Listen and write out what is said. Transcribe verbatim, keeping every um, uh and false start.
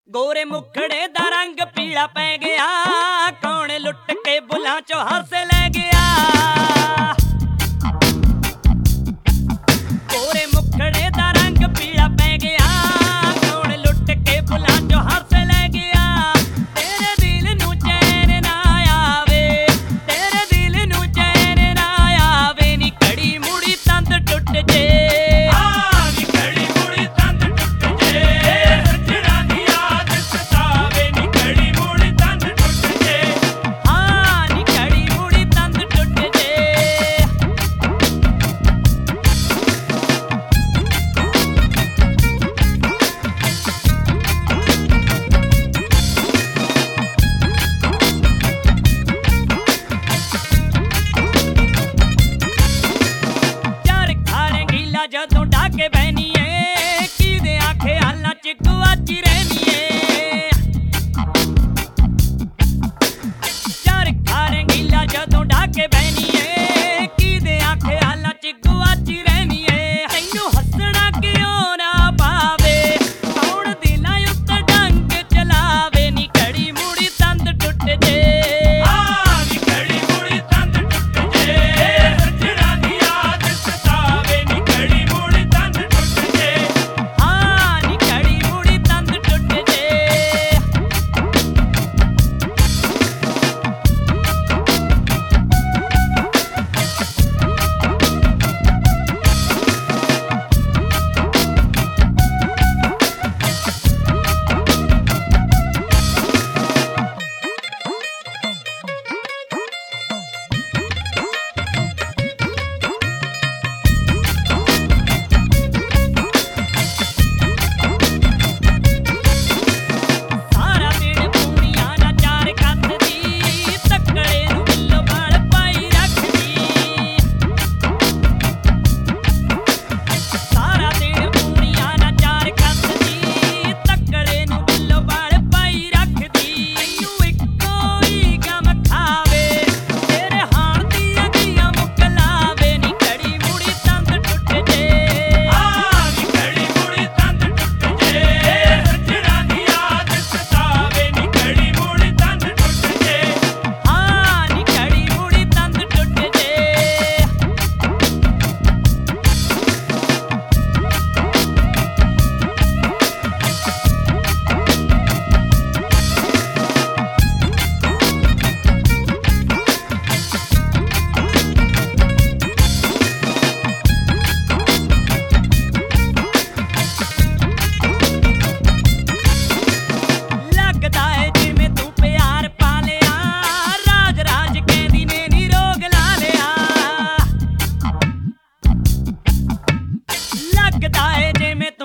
ਗੋਰੇ ਮੁਖੜੇ ਦਾ ਰੰਗ ਪੀਲਾ ਪੈ ਗਿਆ, ਕੌਣ ਲੁੱਟ ਕੇ ਬੁੱਲਾਂ ਚੋਂ ਹੱਸ ਲੈ ਗਿਆ। ਗੋਰੇ ਮੁਖੜੇ ਦਾ ਰੰਗ ਪੀਲਾ ਪੈ ਗਿਆ, ਕੌਣ ਲੁੱਟ ਕੇ ਬੁੱਲਾਂ ਚੋਂ ਹੱਸ ਲੈ ਗਿਆ। ਤੇਰੇ ਦਿਲ ਨੂੰ ਚੈਨ ਨਾ ਆਵੇ, ਤੇਰੇ ਦਿਲ ਨੂੰ ਚੈਨ ਨਾ ਆਵੇ, ਨੀ ਘੜੀ ਮੁੜੀ ਤੰਦ ਟੁੱਟ ਜੇ। ਜਦੋਂ ਢਾਕੇ ਬਹਿਨੀ ਏ, ਕਿਹਦੇ ਆਖੇ ਹਾਲਾਂ ਚ ਗੁਆਚੀ ਰਹਿਨੀ ਏ। ਚਾਰ ਖਾਰੇ ਗੀਲਾ ਜਦੋਂ ਢਾਕੇ ਬਹਿਨੀ ਏ, ਕਿਹਦੇ ਆਖੇ ਹਾਲਾਂ ਚ ਗੁਆਚੀ ਰਹਿਨੀ ਏ। ਤੈਨੂੰ ਹੱਸਣਾ ਕਿਉਂ ਨਾ ਪਾਵੇ, ਕੌਣ ਦਿਲਾਂ ਉੱਤੇ ਡੰਗ ਚਲਾਵੇ, ਨੀ ਘੜੀ ਮੁੜੀ ਤੰਦ ਟੁੱਟ ਜੇ। ਲੱਗਦਾ ਏ ਜਿਵੇਂ